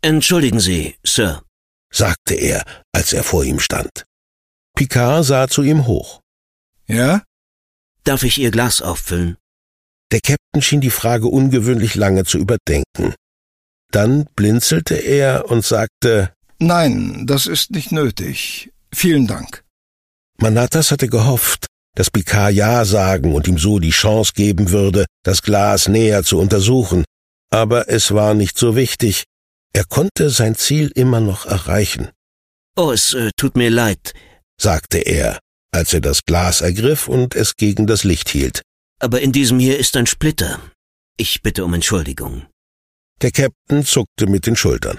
»Entschuldigen Sie, Sir«, sagte er, als er vor ihm stand. Picard sah zu ihm hoch. »Ja?« »Darf ich Ihr Glas auffüllen?« Der Käpt'n schien die Frage ungewöhnlich lange zu überdenken. Dann blinzelte er und sagte: »Nein, das ist nicht nötig. Vielen Dank.« Manatas hatte gehofft, dass Picard Ja sagen und ihm so die Chance geben würde, das Glas näher zu untersuchen, aber es war nicht so wichtig. Er konnte sein Ziel immer noch erreichen. »Oh, es tut mir leid«, sagte er, als er das Glas ergriff und es gegen das Licht hielt. »Aber in diesem hier ist ein Splitter. Ich bitte um Entschuldigung.« Der Käpt'n zuckte mit den Schultern.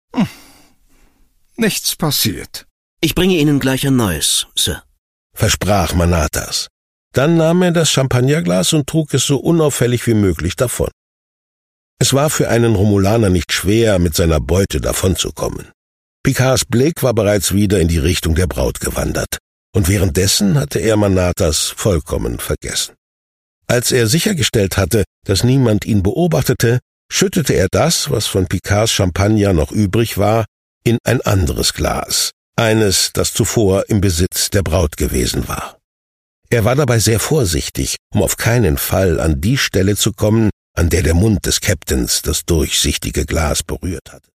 »Nichts passiert.« »Ich bringe Ihnen gleich ein neues, Sir«, versprach Manatas. Dann nahm er das Champagnerglas und trug es so unauffällig wie möglich davon. Es war für einen Romulaner nicht schwer, mit seiner Beute davonzukommen. Picards Blick war bereits wieder in die Richtung der Braut gewandert, und währenddessen hatte er Manatas vollkommen vergessen. Als er sichergestellt hatte, dass niemand ihn beobachtete, schüttete er das, was von Picards Champagner noch übrig war, in ein anderes Glas, eines, das zuvor im Besitz der Braut gewesen war. Er war dabei sehr vorsichtig, um auf keinen Fall an die Stelle zu kommen, an der der Mund des Käpt'ns das durchsichtige Glas berührt hatte.